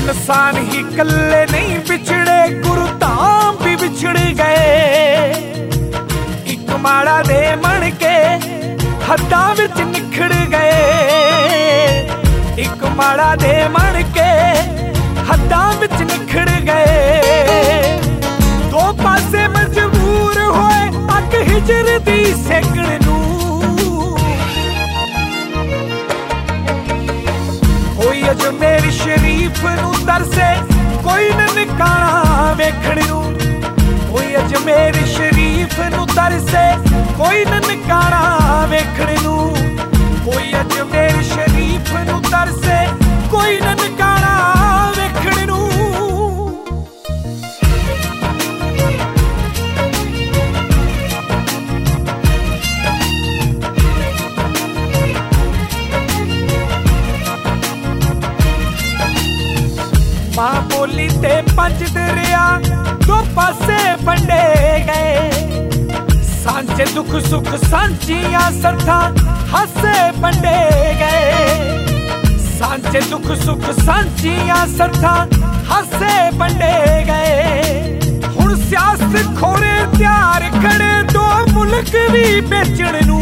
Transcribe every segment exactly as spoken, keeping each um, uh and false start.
इंसान ही कल्ले नहीं बिछड़े, गुरु धाम भी बिछड़ गए। एक माड़ा दे मन के हद्दां विच निखड़ गए, एक माड़ा दे मन के हद्दां विच निखड़ गए। दो पासे मजबूर होए अग हिजर दी सेकण नूं, कोई अजमेर शरीफ नूं तरसे, कोई ननकाणा वेखण नूं। कोई अजमेर शरीफ नूं तरसे, कोई ननकाणा वेखण नूं। कोई अजमेर शरीफ नूं तरसे, कोई ननकाणा वेखण नूं। मां बोली ते पंज दरिया दो पासे वंडे गए। सांझे दुख सुख सांझियां सरथा हासे वंडे गए। सांझे दुख सुख सांझियां सरथा हासे वंडे गए। हुण सियासत खोरे त्यार खड़े, दो मुल्क भी बेचण नूं।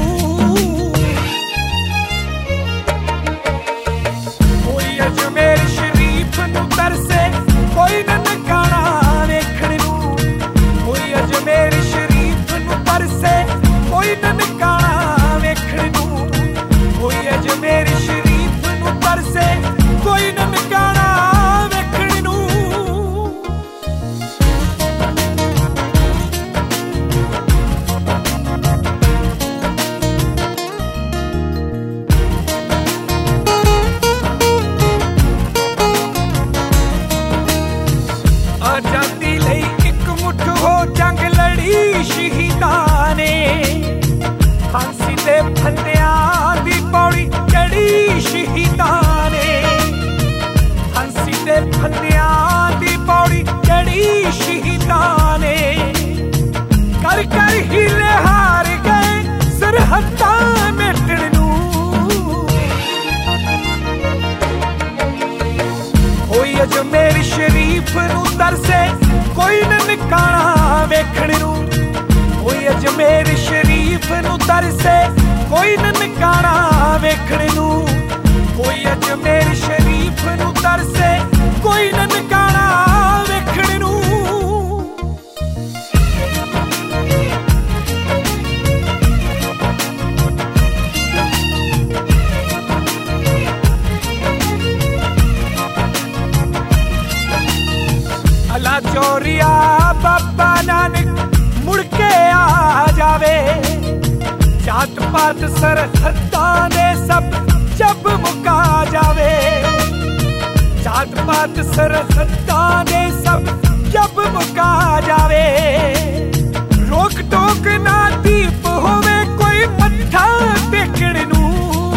कोई अजमेर शरीफ नूं तरसे, कोई ननकाणा वेखण नूं। कोई अजमेर शरीफ नूं तरसे, कोई ननकाणा वेखण नूं। कोई अजमेर शरीफ नूं तरसे, कोई ननकाणा वेखण नूं। आजादी लई इक मुठ हो जंग लड़ी शहीदां ने। फांसी दे फंदियां दी पौड़ी चढ़ी शहीदां ने। फांसी दे फंदियां दी पौड़ी चढ़ी शहीदां ने। कर कर हीले हार गए सरहदां मेटण नूं। कोई अजमेर शरीफ नूं तरसे, कोई ननकाणा वेखण नूं। कोई अजमेर शरीफ नूं तरसे, कोई ननकाणा वेखण नूं। कोई अजमेर शरीफ नूं तरसे, कोई ननकाणा वेखण नूं। अला चोरिया बाबा नानक मुड़ के आ जावे। जात पात सरहदां दे सब जब मुका जावे। जात पात सरहदां दे सब जब मुका जावे। रोक टोक ना दीप होवे, कोई मत्था टेकण नूं।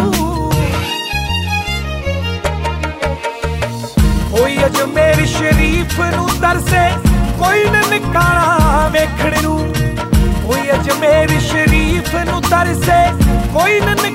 कोई अजमेर शरीफ नूं तरसे, कोई ननकाणा वेखण नूं। कोई अजमेर शरीफ नूं तरसे, कोई ननकाणा